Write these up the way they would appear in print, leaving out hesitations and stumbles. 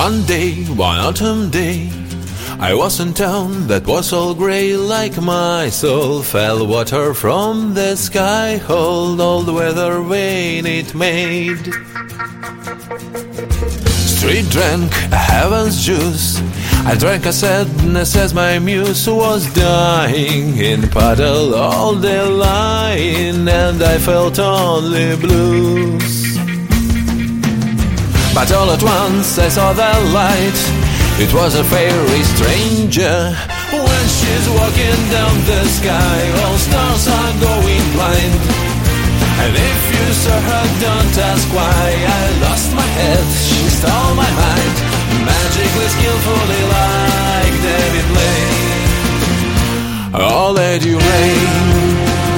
One day, one autumn day, I was in town that was all grey like my soul. Fell water from the sky, hold all the weather vain it made. Street drank heaven's juice, I drank a sadness as my muse was dying. In puddle all day lying, and I felt only blues. But all at once I saw the light, it was a fairy stranger. When she's walking down the sky, all stars are going blind. And if you saw her, don't ask why. I lost my head, she stole my mind, magically, skillfully like David Blaine. Oh, let you rain.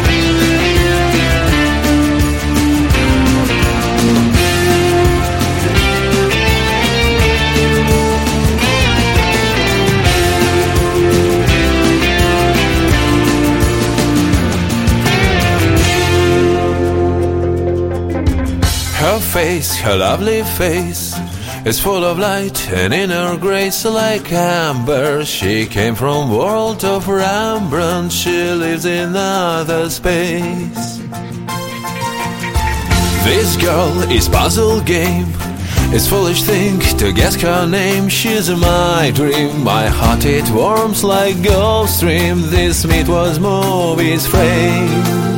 Her face, her lovely face, is full of light and inner grace like amber. She came from world of Rembrandt, she lives in other space. This girl is puzzle game, it's foolish thing to guess her name. She's my dream, my heart it warms like Gulf Stream. This meet was movie's frame.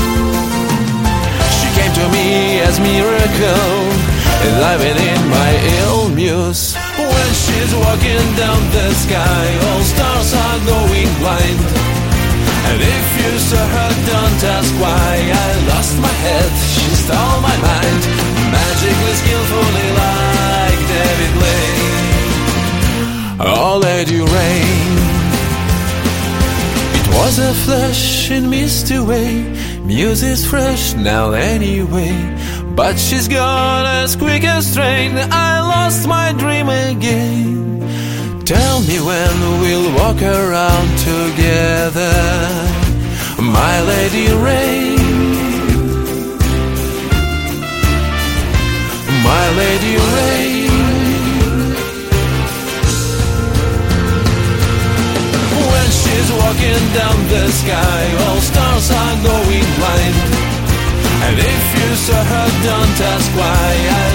To me as miracle, living in my ill muse. When she's walking down the sky, all stars are going blind. And if you saw her, don't ask why. I lost my head, she stole my mind, magically, skillfully like David Blaine. Oh, let you rain. It was a flash in misty way, muse is fresh now anyway, but she's gone as quick as train. I lost my dream again. Tell me when we'll walk around together, my Lady Rain, my Lady Rain. When she's walking down the sky, all stars are going blind. And if you saw her, don't ask why. I